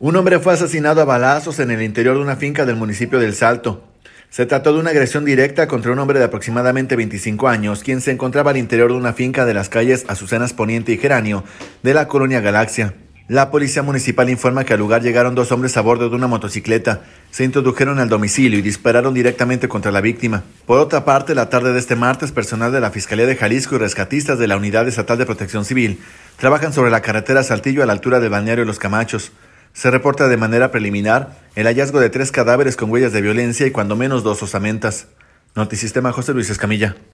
Un hombre fue asesinado a balazos en el interior de una finca del municipio del Salto. Se trató de una agresión directa contra un hombre de aproximadamente 25 años, quien se encontraba al interior de una finca de las calles Azucenas Poniente y Geranio, de la colonia Galaxia. La policía municipal informa que al lugar llegaron dos hombres a bordo de una motocicleta, se introdujeron al domicilio y dispararon directamente contra la víctima. Por otra parte, la tarde de este martes, personal de la Fiscalía de Jalisco y rescatistas de la Unidad Estatal de Protección Civil trabajan sobre la carretera Saltillo a la altura del balneario Los Camachos. Se reporta de manera preliminar el hallazgo de 3 cadáveres con huellas de violencia y cuando menos 2 osamentas. Notisistema, José Luis Escamilla.